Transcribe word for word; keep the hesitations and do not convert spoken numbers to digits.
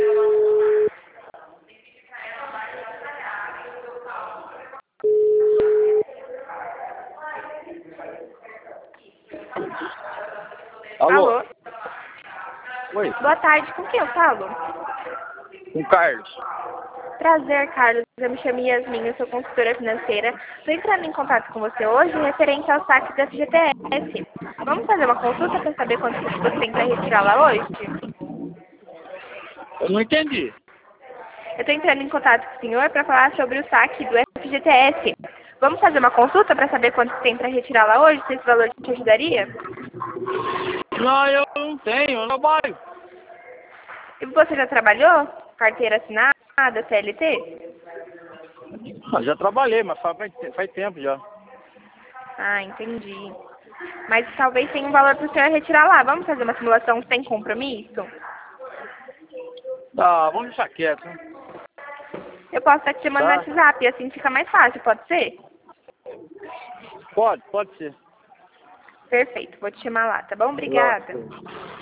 Alô? Alô? Oi, Boa tarde, com quem eu falo? com o Carlos. Prazer, Carlos. Eu me chamo Yasmin, eu sou consultora financeira. Estou entrando em contato com você hoje referente ao saque do F G T S. Vamos fazer uma consulta para saber quanto que você tem para retirar lá hoje? Eu não entendi. Eu estou entrando em contato com o senhor para falar sobre o saque do F G T S. Vamos fazer uma consulta para saber quanto que tem para retirar lá hoje? Se esse valor te ajudaria? Não, eu não tenho, eu não trabalho. E você já trabalhou? Carteira assinada, C L T? Ah, já trabalhei, mas faz, faz tempo já. Ah, entendi. Mas talvez tenha um valor para o senhor retirar lá. Vamos fazer uma simulação sem compromisso? Tá, vamos deixar quieto, né? Eu posso estar te chamando no Tá? WhatsApp, assim fica mais fácil, pode ser? Pode, pode ser. Perfeito, vou te chamar lá, tá bom? Lá. Obrigada.